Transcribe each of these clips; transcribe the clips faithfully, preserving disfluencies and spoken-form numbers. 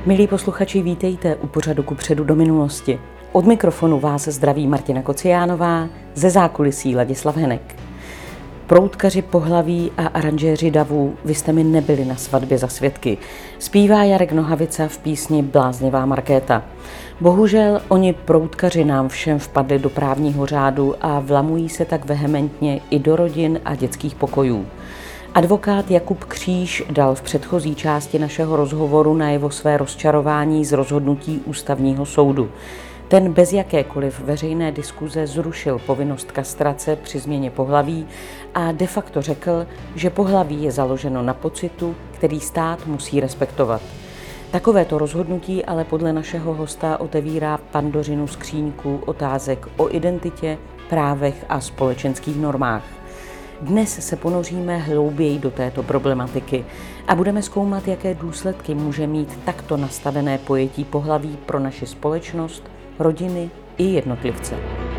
Milí posluchači, vítejte u pořadu Kupředu do minulosti. Od mikrofonu vás zdraví Martina Kociánová, ze zákulisí Ladislav Henek. Proutkaři pohlaví a aranžéři davů, vy jste mi nebyli na svatbě za svědky, zpívá Jarek Nohavica v písni Bláznivá Markéta. Bohužel oni proutkaři nám všem vpadli do právního řádu a vlamují se tak vehementně i do rodin a dětských pokojů. Advokát Jakub Kříž dal v předchozí části našeho rozhovoru najevo své rozčarování z rozhodnutí Ústavního soudu. Ten bez jakékoliv veřejné diskuze zrušil povinnost kastrace při změně pohlaví a de facto řekl, že pohlaví je založeno na pocitu, který stát musí respektovat. Takovéto rozhodnutí ale podle našeho hosta otevírá Pandořinu skříňku otázek o identitě, právech a společenských normách. Dnes se ponoříme hlouběji do této problematiky a budeme zkoumat, jaké důsledky může mít takto nastavené pojetí pohlaví pro naši společnost, rodiny i jednotlivce.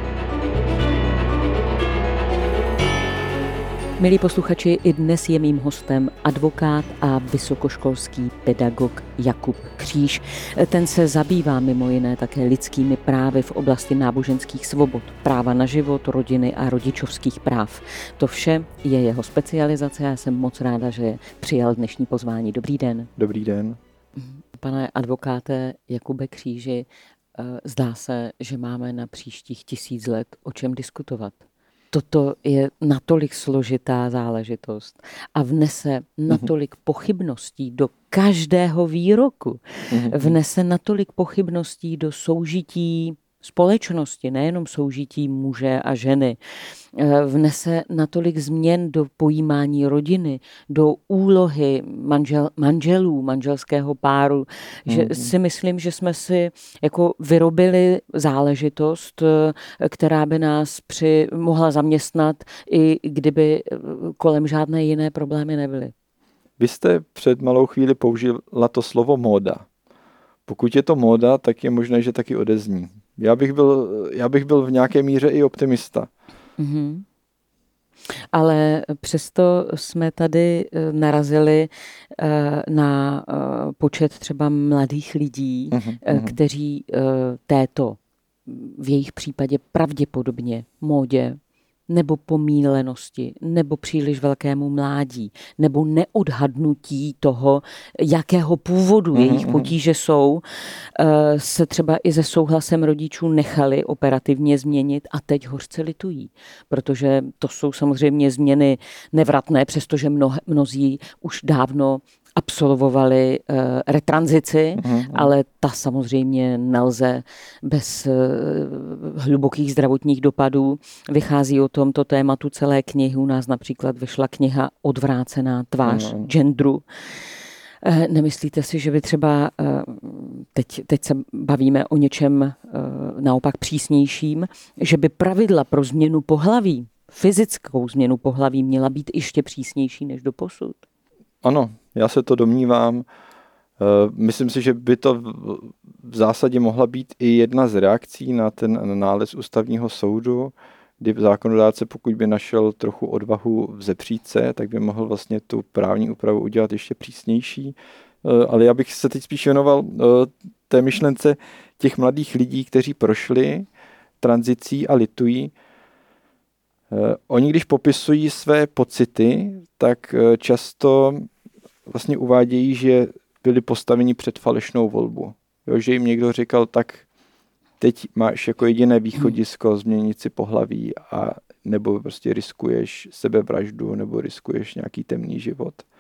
Milí posluchači, i dnes je mým hostem advokát a vysokoškolský pedagog Jakub Kříž. Ten se zabývá mimo jiné také lidskými právy v oblasti náboženských svobod, práva na život, rodiny a rodičovských práv. To vše je jeho specializace a já jsem moc ráda, že přijal dnešní pozvání. Dobrý den. Dobrý den. Pane advokáte Jakube Kříži, zdá se, že máme na příštích tisíc let o čem diskutovat. Toto je natolik složitá záležitost a vnese natolik pochybností do každého výroku. Vnese natolik pochybností do soužití společnosti, nejenom soužití muže a ženy. Vnese natolik změn do pojímání rodiny, do úlohy manžel, manželů, manželského páru, že mm. si myslím, že jsme si jako vyrobili záležitost, která by nás při, mohla zaměstnat, i kdyby kolem žádné jiné problémy nebyly. Vy jste před malou chvíli použila to slovo móda. Pokud je to móda, tak je možné, že taky odezní. Já bych byl, já bych byl v nějaké míře i optimista. Mm-hmm. Ale přesto jsme tady narazili na počet třeba mladých lidí, mm-hmm. kteří této, v jejich případě pravděpodobně módě, nebo pomílenosti, nebo příliš velkému mládí, nebo neodhadnutí toho, jakého původu mm-hmm. jejich potíže jsou, se třeba i se souhlasem rodičů nechali operativně změnit a teď hořce litují. Protože to jsou samozřejmě změny nevratné, přestože mno, mnozí už dávno absolvovali uh, retranzici, mm-hmm. ale ta samozřejmě nelze bez uh, hlubokých zdravotních dopadů. Vychází o tomto tématu celé knihy. U nás například vyšla kniha Odvrácená tvář mm-hmm. genderu. Uh, nemyslíte si, že by třeba, uh, teď, teď se bavíme o něčem uh, naopak přísnějším, že by pravidla pro změnu pohlaví, fyzickou změnu pohlaví měla být ještě přísnější než doposud? Ano, já se to domnívám. Myslím si, že by to v zásadě mohla být i jedna z reakcí na ten nález Ústavního soudu, kdy zákonodárce, pokud by našel trochu odvahu vzepřít se, tak by mohl vlastně tu právní úpravu udělat ještě přísnější. Ale já bych se teď spíš věnoval té myšlence těch mladých lidí, kteří prošli tranzicí a litují. Oni, když popisují své pocity, tak často vlastně uvádějí, že byli postaveni před falešnou volbu. Jo, že jim někdo říkal, tak teď máš jako jediné východisko změnit si pohlaví a nebo prostě riskuješ sebevraždu nebo riskuješ nějaký temný život. E,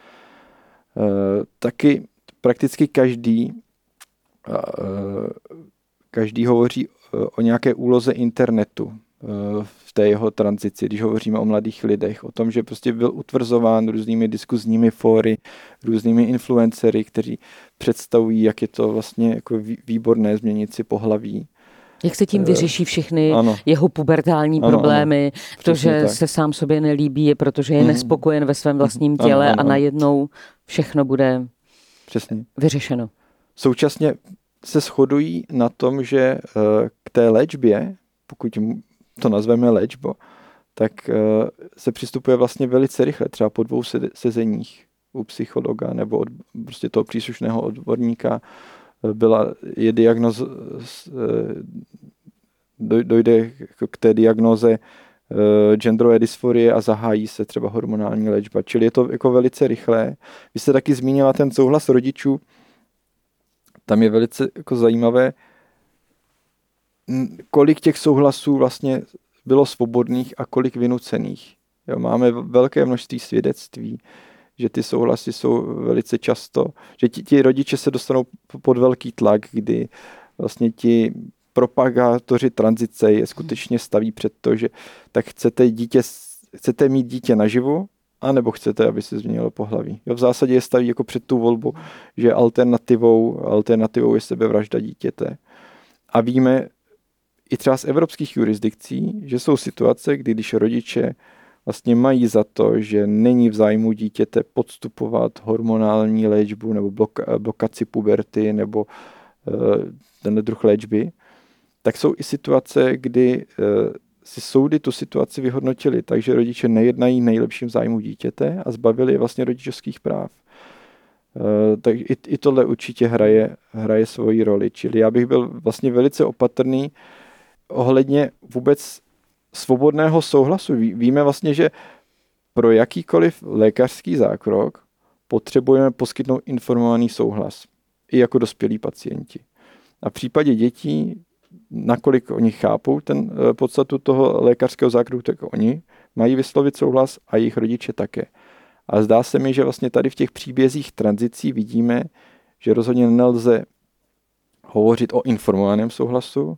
taky prakticky každý e, každý hovoří o nějaké úloze internetu v té jeho tranzici, když hovoříme o mladých lidech, o tom, že prostě byl utvrzován různými diskuzními fóry, různými influencery, kteří představují, jak je to vlastně jako výborné změnit si pohlaví. Jak se tím vyřeší všechny ano. jeho pubertální ano, problémy, ano. to, že tak. se sám sobě nelíbí, protože je nespokojen ve svém vlastním těle ano, ano, a najednou všechno bude Přesně. vyřešeno. Současně se shodují na tom, že k té léčbě, pokud to nazveme léčbo, tak se přistupuje vlastně velice rychle, třeba po dvou sezeních u psychologa nebo od prostě toho příslušného odborníka byla, je diagnoz, dojde k té diagnoze genderové dysforie a zahájí se třeba hormonální léčba. Čili je to jako velice rychlé. Vy jste taky zmínila ten souhlas rodičů. Tam je velice jako zajímavé, kolik těch souhlasů vlastně bylo svobodných a kolik vynucených. Jo, máme velké množství svědectví, že ty souhlasy jsou velice často, že ti, ti rodiče se dostanou pod velký tlak, kdy vlastně ti propagátoři tranzice je skutečně staví před to, že tak chcete, dítě, chcete mít dítě naživu, anebo chcete, aby se změnilo pohlaví. Jo, v zásadě je staví jako před tu volbu, že alternativou, alternativou je sebevražda dítěte. A víme i třeba z evropských jurisdikcí, že jsou situace, kdy když rodiče vlastně mají za to, že není v zájmu dítěte podstupovat hormonální léčbu nebo bloka, blokaci puberty nebo uh, tenhle druh léčby, tak jsou i situace, kdy uh, si soudy tu situaci vyhodnotili, takže rodiče nejednají v nejlepším zájmu dítěte a zbavili je vlastně rodičovských práv. Uh, tak i, i tohle určitě hraje, hraje svoji roli. Čili já bych byl vlastně velice opatrný ohledně vůbec svobodného souhlasu. Víme vlastně, že pro jakýkoliv lékařský zákrok potřebujeme poskytnout informovaný souhlas. I jako dospělí pacienti. A v případě dětí, nakolik oni chápou ten podstatu toho lékařského zákroku, tak oni mají vyslovit souhlas a jejich rodiče také. A zdá se mi, že vlastně tady v těch příbězích tranzicí vidíme, že rozhodně nelze hovořit o informovaném souhlasu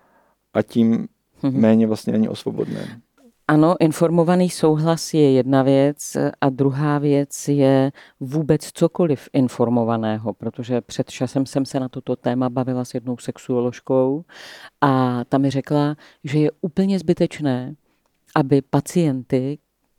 a tím méně vlastně ani o svobodném. Ano, informovaný souhlas je jedna věc a druhá věc je vůbec cokoliv informovaného, protože před časem jsem se na toto téma bavila s jednou sexuoložkou a ta mi řekla, že je úplně zbytečné, aby pacienty,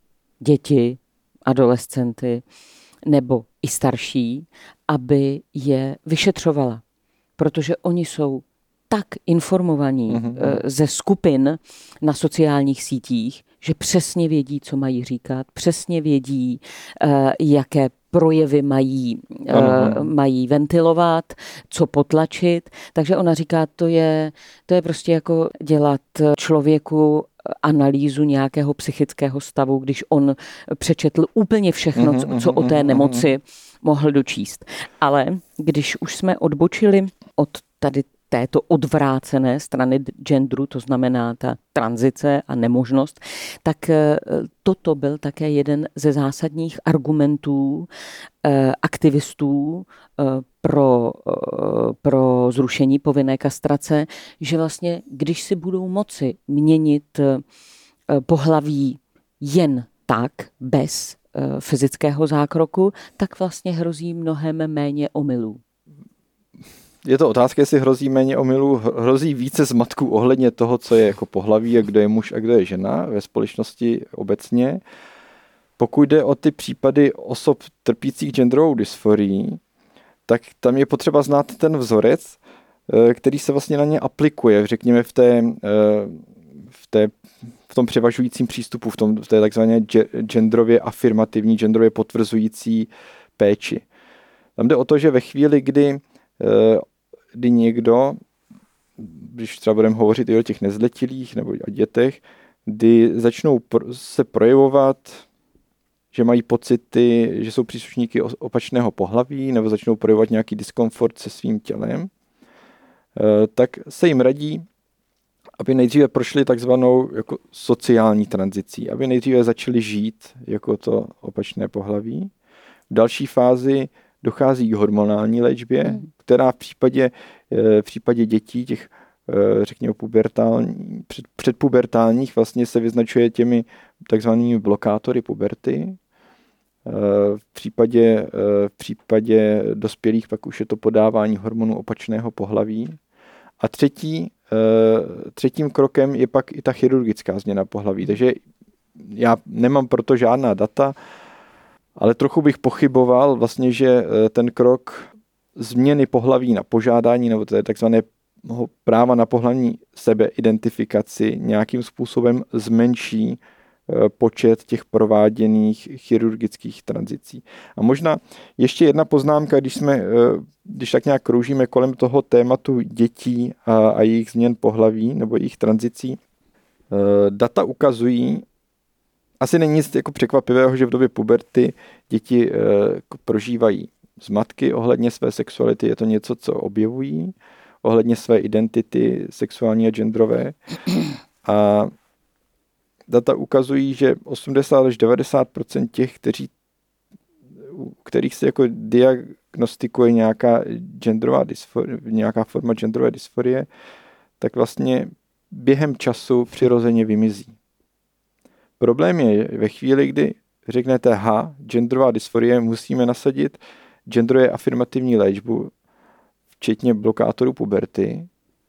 děti, adolescenty nebo i starší, aby je vyšetřovala, protože oni jsou tak informovaní mm-hmm. ze skupin na sociálních sítích, že přesně vědí, co mají říkat, přesně vědí, jaké projevy mají, ano. mají ventilovat, co potlačit. Takže ona říká, to je, to je prostě jako dělat člověku analýzu nějakého psychického stavu, když on přečetl úplně všechno, mm-hmm, co, co o té nemoci mohl dočíst. Ale když už jsme odbočili od tady této odvrácené strany genderu, to znamená ta tranzice a nemožnost, tak toto byl také jeden ze zásadních argumentů aktivistů pro, pro zrušení povinné kastrace, že vlastně, když si budou moci měnit pohlaví jen tak, bez fyzického zákroku, tak vlastně hrozí mnohem méně omylů. Je to otázka, jestli hrozí méně omylů, hrozí více zmatků ohledně toho, co je jako pohlaví a kdo je muž a kdo je žena ve společnosti obecně. Pokud jde o ty případy osob trpících genderovou dysforií, tak tam je potřeba znát ten vzorec, který se vlastně na ně aplikuje, řekněme v té, v té v tom převažujícím přístupu, v, tom, v té takzvané genderově afirmativní, genderově potvrzující péči. Tam jde o to, že ve chvíli, kdy kdy někdo, když třeba budeme hovořit i o těch nezletilých nebo o dětech, kdy začnou se projevovat, že mají pocity, že jsou příslušníky opačného pohlaví nebo začnou projevovat nějaký diskomfort se svým tělem, tak se jim radí, aby nejdříve prošli takzvanou jako sociální tranzicí, aby nejdříve začali žít jako to opačné pohlaví. V další fázi dochází k hormonální léčbě, hmm. která v případě, v případě dětí, těch řekněme pubertální, před, předpubertálních vlastně se vyznačuje těmi takzvanými blokátory puberty. V případě, v případě dospělých pak už je to podávání hormonů opačného pohlaví. A třetí, třetím krokem je pak i ta chirurgická změna pohlaví. Takže já nemám proto žádná data, ale trochu bych pochyboval vlastně, že ten krok změny pohlaví na požádání nebo to je takzvané práva na pohlavní sebeidentifikaci nějakým způsobem zmenší počet těch prováděných chirurgických tranzicí. A možná ještě jedna poznámka, když jsme, když tak nějak kroužíme kolem toho tématu dětí a, a jejich změn pohlaví nebo jejich tranzicí. Data ukazují, asi není nic jako překvapivého, že v době puberty děti prožívají zmatky ohledně své sexuality, je to něco, co objevují, ohledně své identity sexuální a genderové. A data ukazují, že osmdesát až devadesát procent těch, kteří, u kterých se jako diagnostikuje nějaká genderová dysforie, nějaká forma genderové dysforie, tak vlastně během času přirozeně vymizí. Problém je ve chvíli, kdy řeknete, ha, genderová dysforie, musíme nasadit genderově afirmativní léčbu, včetně blokátorů puberty,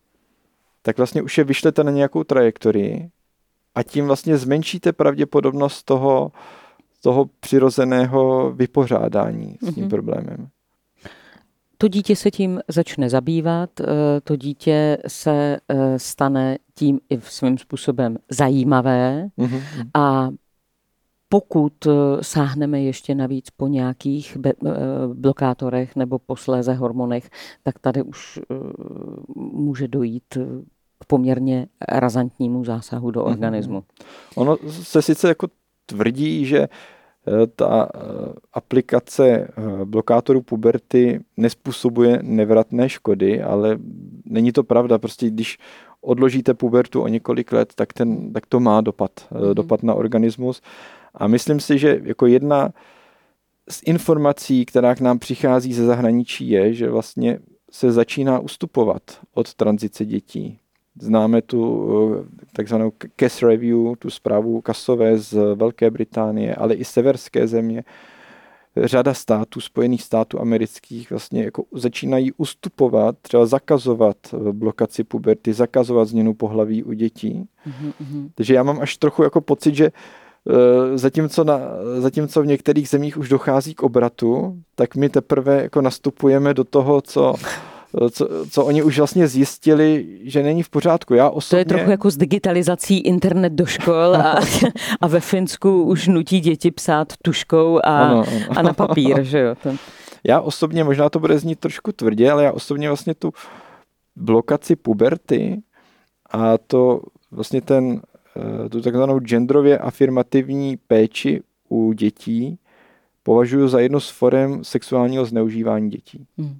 tak vlastně už je vyšlete na nějakou trajektorii a tím vlastně zmenšíte pravděpodobnost toho, toho přirozeného vypořádání s tím mm-hmm. problémem. To dítě se tím začne zabývat, to dítě se stane tím i svým způsobem zajímavé mm-hmm. a pokud sáhneme ještě navíc po nějakých blokátorech nebo posléze hormonech, tak tady už může dojít k poměrně razantnímu zásahu do organismu. Ono se sice jako tvrdí, že ta aplikace blokátorů puberty nespůsobuje nevratné škody, ale není to pravda. Prostě když odložíte pubertu o několik let, tak, ten, tak to má dopad, mm-hmm. dopad na organismus. A myslím si, že jako jedna z informací, která k nám přichází ze zahraničí, je, že vlastně se začíná ustupovat od tranzice dětí. Známe tu takzvanou C A S Review, tu zprávu Casové z Velké Británie, ale i severské země. Řada států, Spojených států amerických vlastně jako začínají ustupovat, třeba zakazovat blokaci puberty, zakazovat změnu pohlaví u dětí. Mm-hmm. Takže já mám až trochu jako pocit, že Zatímco, na, zatímco v některých zemích už dochází k obratu, tak my teprve jako nastupujeme do toho, co, co, co oni už vlastně zjistili, že není v pořádku. Já osobně... To je trochu jako s digitalizací internet do škol a, a ve Finsku už nutí děti psát tuškou a, ano, ano. a na papír. Že jo? To... Já osobně, možná to bude znít trošku tvrdě, ale já osobně vlastně tu blokaci puberty a to vlastně ten tu takzvanou genderově afirmativní péči u dětí považuji za jednu z forem sexuálního zneužívání dětí. Hmm.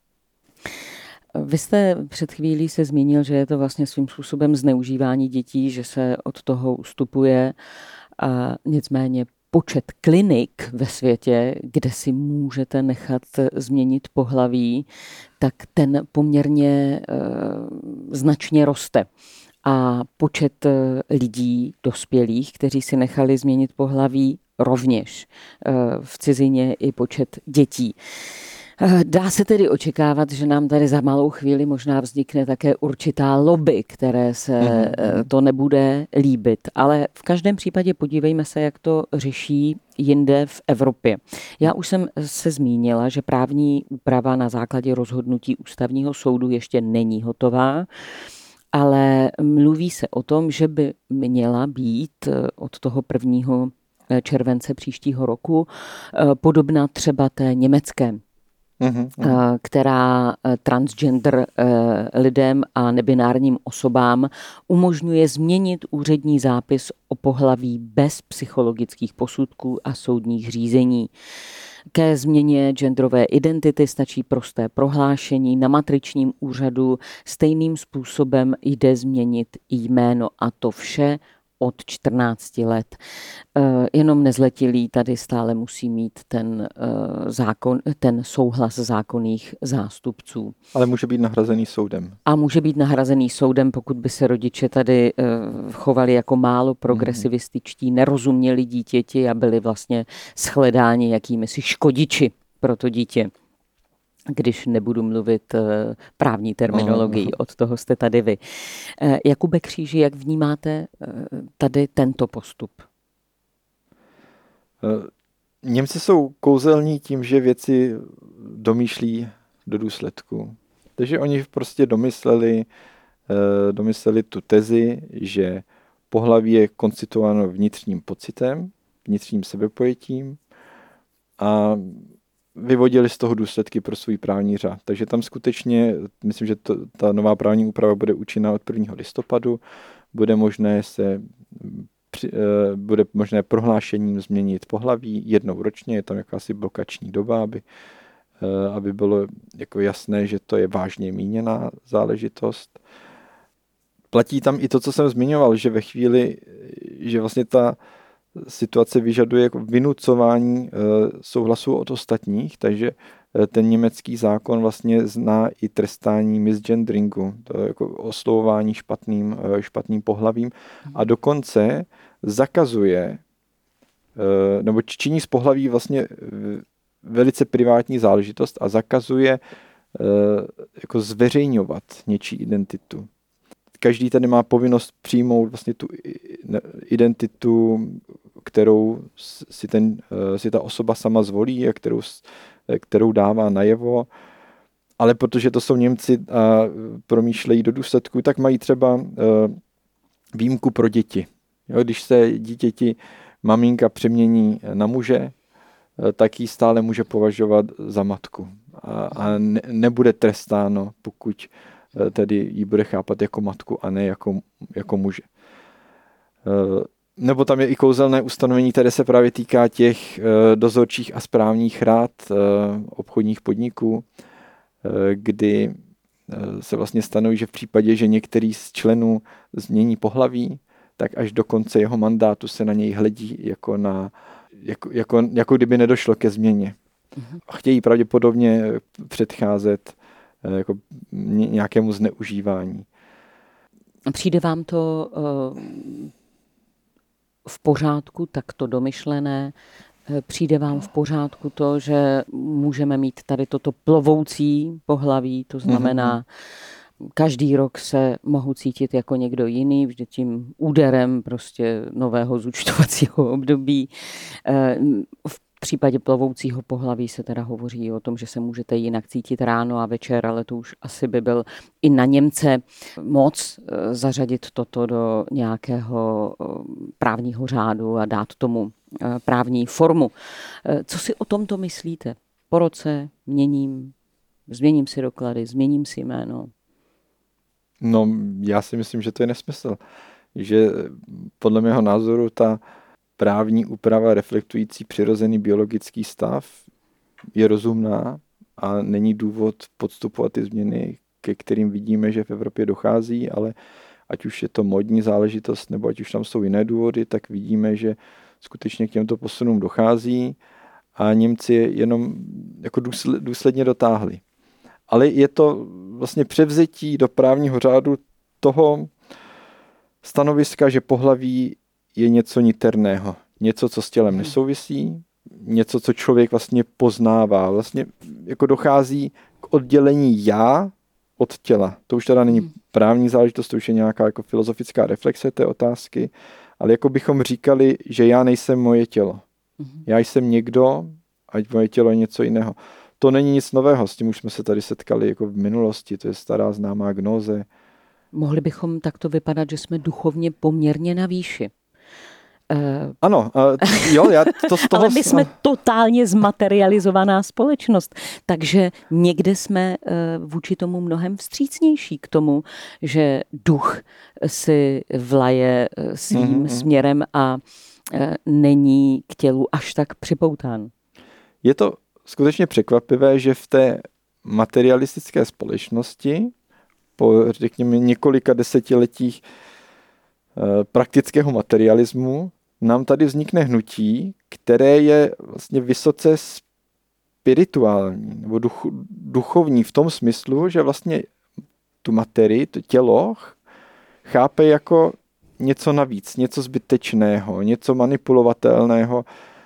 Vy jste před chvílí se zmínil, že je to vlastně svým způsobem zneužívání dětí, že se od toho ustupuje. A nicméně počet klinik ve světě, kde si můžete nechat změnit pohlaví, tak ten poměrně e, značně roste. A počet lidí dospělých, kteří si nechali změnit pohlaví, rovněž v cizině i počet dětí. Dá se tedy očekávat, že nám tady za malou chvíli možná vznikne také určitá lobby, které se to nebude líbit. Ale v každém případě podívejme se, jak to řeší jinde v Evropě. Já už jsem se zmínila, že právní úprava na základě rozhodnutí Ústavního soudu ještě není hotová, ale mluví se o tom, že by měla být od toho prvního července příštího roku podobná třeba té německé, uhum, uhum. která transgender lidem a nebinárním osobám umožňuje změnit úřední zápis o pohlaví bez psychologických posudků a soudních řízení. Ke změně genderové identity stačí prosté prohlášení na matričním úřadu. Stejným způsobem jde změnit jméno a to vše od čtrnácti let. Jenom nezletilí tady stále musí mít ten, zákon, ten souhlas zákonných zástupců. Ale může být nahrazený soudem. A může být nahrazený soudem, pokud by se rodiče tady chovali jako málo progresivističtí, nerozuměli dítěti a byli vlastně shledáni jakými si škodiči pro to dítě. Když nebudu mluvit právní terminologii, od toho jste tady vy. Jakube Kříži, jak vnímáte tady tento postup? Němci jsou kouzelní tím, že věci domýšlí do důsledku. Takže oni prostě domysleli, domysleli tu tezi, že pohlaví je konstituováno vnitřním pocitem, vnitřním sebepojetím a vyvodili z toho důsledky pro svůj právní řád. Takže tam skutečně, myslím, že to, ta nová právní úprava bude účinná od prvního listopadu, bude možné se při, bude možné prohlášením změnit pohlaví jednou ročně, je tam jakási blokační doba, aby, aby bylo jako jasné, že to je vážně míněná záležitost. Platí tam i to, co jsem zmiňoval, že ve chvíli, že vlastně ta situace vyžaduje jako vynucování souhlasu od ostatních, takže ten německý zákon vlastně zná i trestání misgenderingu, to je jako oslovování špatným, špatným pohlavím a dokonce zakazuje, nebo činí z pohlaví vlastně velice privátní záležitost a zakazuje jako zveřejňovat něčí identitu. Každý tady má povinnost přijmout vlastně tu identitu, kterou si, ten, si ta osoba sama zvolí a kterou, kterou dává najevo. Ale protože to jsou Němci a promýšlejí do důsledku, tak mají třeba výjimku pro děti. Jo, když se dítěti maminka přemění na muže, tak ji stále může považovat za matku. A, a ne, nebude trestáno, pokud tedy ji bude chápat jako matku a ne jako, jako muže. Nebo tam je i kouzelné ustanovení, které se právě týká těch dozorčích a správních rád obchodních podniků, kdy se vlastně stanoví, že v případě, že některý z členů změní pohlaví, tak až do konce jeho mandátu se na něj hledí jako, na, jako, jako, jako kdyby nedošlo ke změně. A chtějí pravděpodobně předcházet jako nějakému zneužívání. Přijde vám to uh, v pořádku, takto domyšlené? Přijde vám v pořádku to, že můžeme mít tady toto plovoucí pohlaví, to znamená, mm-hmm. každý rok se mohu cítit jako někdo jiný, vždy tím úderem prostě nového zúčtovacího období. V V případě plovoucího pohlaví se teda hovoří o tom, že se můžete jinak cítit ráno a večer, ale to už asi by byl i na Němce moc zařadit toto do nějakého právního řádu a dát tomu právní formu. Co si o tomto myslíte? Po roce měním, změním si doklady, změním si jméno. No, já si myslím, že to je nesmysl. Že podle mého názoru ta právní úprava reflektující přirozený biologický stav je rozumná a není důvod podstupovat ty změny, ke kterým vidíme, že v Evropě dochází, ale ať už je to modní záležitost, nebo ať už tam jsou jiné důvody, tak vidíme, že skutečně k těmto posunům dochází a Němci jenom jako důsledně dotáhli. Ale je to vlastně převzetí do právního řádu toho stanoviska, že pohlaví je něco niterného, něco, co s tělem nesouvisí, něco, co člověk vlastně poznává. Vlastně jako dochází k oddělení já od těla. To už teda není právní záležitost, to už je nějaká jako filozofická reflexe té otázky, ale jako bychom říkali, že já nejsem moje tělo. Já jsem někdo, ať moje tělo je něco jiného. To není nic nového, s tím už jsme se tady setkali jako v minulosti, to je stará známá gnóze. Mohli bychom takto vypadat, že jsme duchovně poměrně na výši. Uh, ano, uh, jo, já to z toho... Ale my jsme totálně zmaterializovaná společnost, takže někde jsme uh, vůči tomu mnohem vstřícnější k tomu, že duch si vlaje uh, svým mm-hmm. směrem a uh, není k tělu až tak připoután. Je to skutečně překvapivé, že v té materialistické společnosti po, řekněme, několika desetiletích praktického materialismu nám tady vznikne hnutí, které je vlastně vysoce spirituální nebo duch, duchovní v tom smyslu, že vlastně tu materii, to tělo chápe jako něco navíc, něco zbytečného, něco manipulovatelného.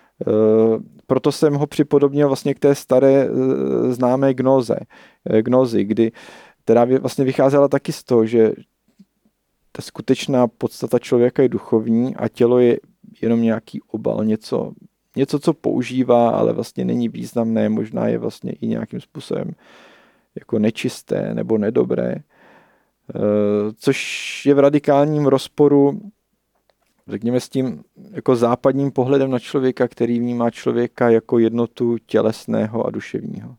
Proto jsem ho připodobnil vlastně k té staré známé gnóze, gnózy, kdy, která vlastně vycházela taky z toho, že ta skutečná podstata člověka je duchovní a tělo je jenom nějaký obal, něco, něco, co používá, ale vlastně není významné, možná je vlastně i nějakým způsobem jako nečisté nebo nedobré, což je v radikálním rozporu řekněme s tím jako západním pohledem na člověka, který vnímá člověka jako jednotu tělesného a duševního.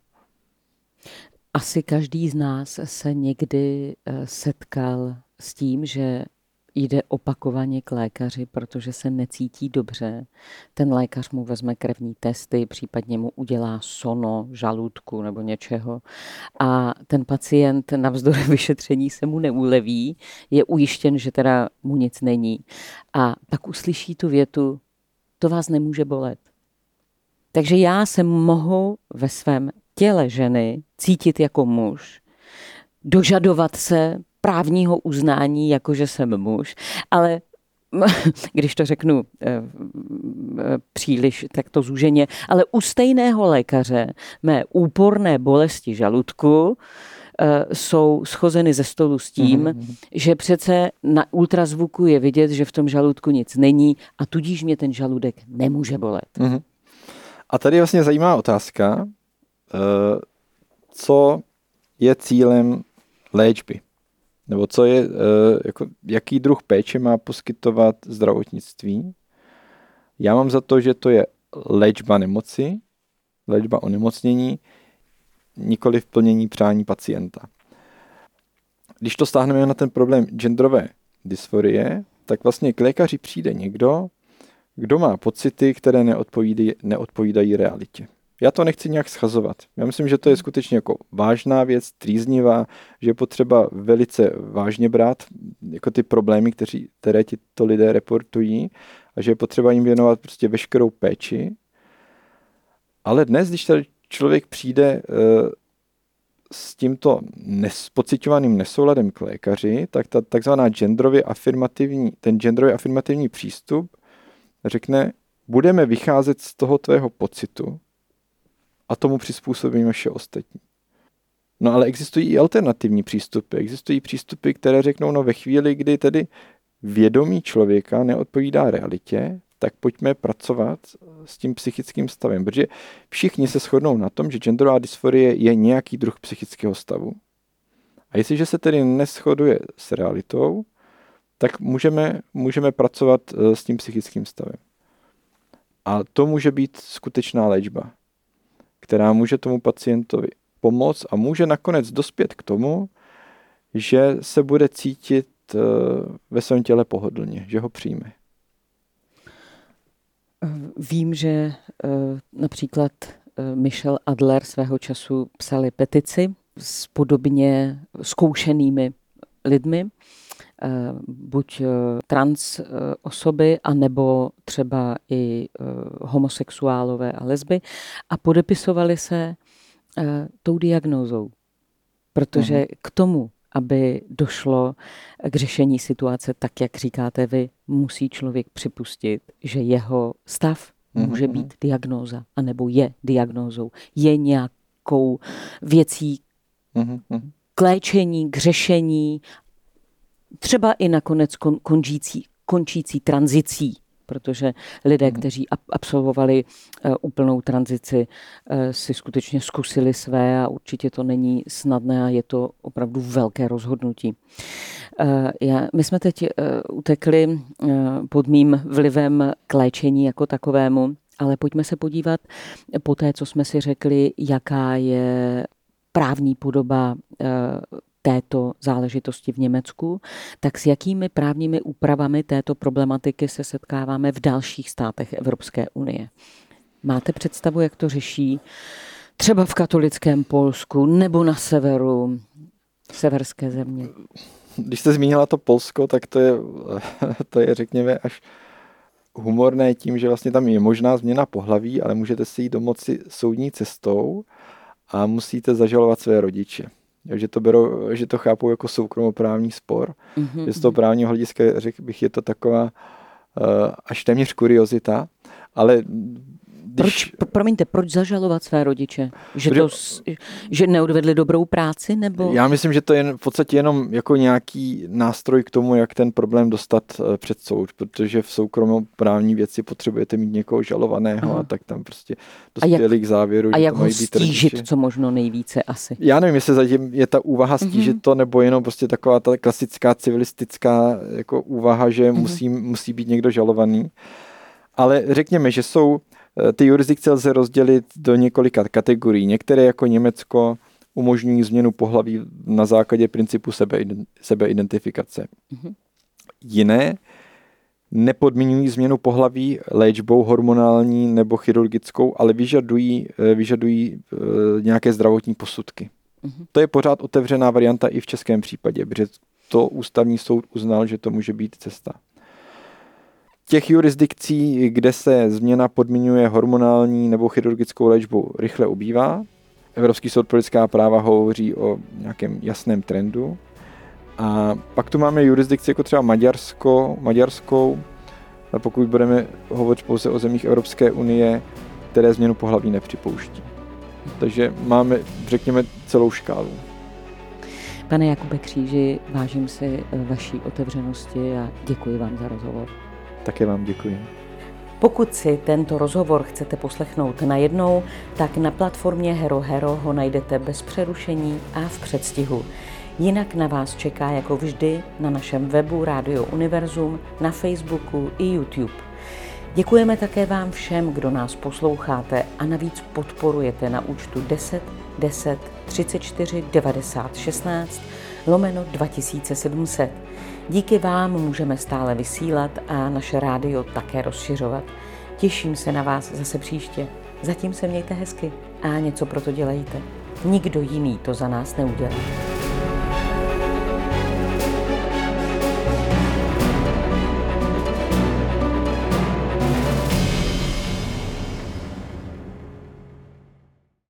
Asi každý z nás se někdy setkal s tím, že jde opakovaně k lékaři, protože se necítí dobře. Ten lékař mu vezme krevní testy, případně mu udělá sono žaludku nebo něčeho. A ten pacient navzdory vyšetření se mu neuleví, je ujištěn, že teda mu nic není. A pak uslyší tu větu, to vás nemůže bolet. Takže já se mohu ve svém těle ženy cítit jako muž, dožadovat se právního uznání, jakože jsem muž, ale když to řeknu e, e, příliš takto zúženě, ale u stejného lékaře mé úporné bolesti žaludku e, jsou schozeny ze stolu s tím, mm-hmm. že přece na ultrazvuku je vidět, že v tom žaludku nic není a tudíž mě ten žaludek nemůže bolet. Mm-hmm. A tady je vlastně zajímavá otázka, e, co je cílem léčby? Nebo co je, jako, jaký druh péče má poskytovat zdravotnictví? Já mám za to, že to je léčba nemoci, léčba onemocnění, nikoli plnění přání pacienta. Když to stáhneme na ten problém genderové dysforie, tak vlastně k lékaři přijde někdo, kdo má pocity, které neodpovídají, neodpovídají realitě. Já to nechci nějak schazovat. Já myslím, že to je skutečně jako vážná věc, trýznivá, že je potřeba velice vážně brát jako ty problémy, kteří, které ti to lidé reportují a že je potřeba jim věnovat prostě veškerou péči. Ale dnes, když tady člověk přijde e, s tímto nes, pociťovaným nesouladem k lékaři, tak ta takzvaná genderově afirmativní, ten genderově afirmativní přístup řekne, budeme vycházet z toho tvého pocitu, a tomu přizpůsobíme vše ostatní. No ale existují i alternativní přístupy. Existují přístupy, které řeknou, no ve chvíli, kdy tedy vědomí člověka neodpovídá realitě, tak pojďme pracovat s tím psychickým stavem. Protože všichni se shodnou na tom, že genderová dysforie je nějaký druh psychického stavu. A jestliže se tedy neshoduje s realitou, tak můžeme, můžeme pracovat s tím psychickým stavem. A to může být skutečná léčba, která může tomu pacientovi pomoct a může nakonec dospět k tomu, že se bude cítit ve svém těle pohodlně, že ho přijme. Vím, že například Michel Adler svého času psali petici s podobně zkoušenými lidmi, buď trans osoby, anebo třeba i homosexuálové a lesby a podepisovali se tou diagnózou. Protože uhum. K tomu, aby došlo k řešení situace tak, jak říkáte vy, musí člověk připustit, že jeho stav uhum. může být diagnóza, anebo je diagnózou, je nějakou věcí uhum. k léčení, k řešení, třeba i nakonec kon, končící, končící tranzicí, protože lidé, kteří absolvovali uh, úplnou tranzici, uh, si skutečně zkusili své a určitě to není snadné a je to opravdu velké rozhodnutí. Uh, já, my jsme teď uh, utekli uh, pod mým vlivem k léčení jako takovému, ale pojďme se podívat po té, co jsme si řekli, jaká je právní podoba uh, této záležitosti v Německu, tak s jakými právními úpravami této problematiky se setkáváme v dalších státech Evropské unie. Máte představu, jak to řeší třeba v katolickém Polsku nebo na severu, severské země? Když jste zmínila to Polsko, tak to je, to je řekněme až humorné tím, že vlastně tam je možná změna pohlaví, ale můžete si jít domoci soudní cestou a musíte zažalovat své rodiče. Že to, berou, že to chápou jako soukromoprávní spor. Mm-hmm. Že z toho právního hlediska, řekl bych, je to taková uh, až téměř kuriozita, ale Když... Proč, promiňte, proč zažalovat své rodiče? Že, to, že neodvedli dobrou práci? Nebo? Já myslím, že to je v podstatě jenom jako nějaký nástroj k tomu, jak ten problém dostat před soud, protože v soukromoprávní věci potřebujete mít někoho žalovaného Aha. a tak tam prostě dospěli k závěru, a že jak to mají ho být stížit, rodiče. co možno nejvíce asi? Já nevím, jestli zatím je ta úvaha stížit mm-hmm. to, nebo jenom prostě taková ta klasická civilistická jako úvaha, že mm-hmm. musí, musí být někdo žalovaný. Ale řekněme, že jsou ty jurisdikce lze rozdělit do několika kategorií. Některé jako Německo umožňují změnu pohlaví na základě principu sebeidentifikace. Mm-hmm. Jiné nepodmiňují změnu pohlaví léčbou hormonální nebo chirurgickou, ale vyžadují, vyžadují nějaké zdravotní posudky. Mm-hmm. To je pořád otevřená varianta i v českém případě, protože to ústavní soud uznal, že to může být cesta. Těch jurisdikcí, kde se změna podmiňuje hormonální nebo chirurgickou léčbou, rychle ubývá. Evropský soud pro lidská práva hovoří o nějakém jasném trendu. A pak tu máme jurisdikci jako třeba Maďarsko, maďarskou, pokud budeme hovořit pouze o zemích Evropské unie, které změnu pohlaví nepřipouští. Takže máme, řekněme, celou škálu. Pane Jakube Kříži, vážím si vaší otevřenosti a děkuji vám za rozhovor. Také vám děkuji. Pokud si tento rozhovor chcete poslechnout najednou, tak na platformě Hero Hero ho najdete bez přerušení a v předstihu. Jinak na vás čeká jako vždy na našem webu Rádio Univerzum, na Facebooku i YouTube. Děkujeme také vám všem, kdo nás posloucháte a navíc podporujete na účtu deset deset třicet čtyři devadesát šestnáct lomeno dva tisíce sedm set. Díky vám můžeme stále vysílat a naše rádio také rozšiřovat. Těším se na vás zase příště. Zatím se mějte hezky a něco pro to dělejte. Nikdo jiný to za nás neudělá.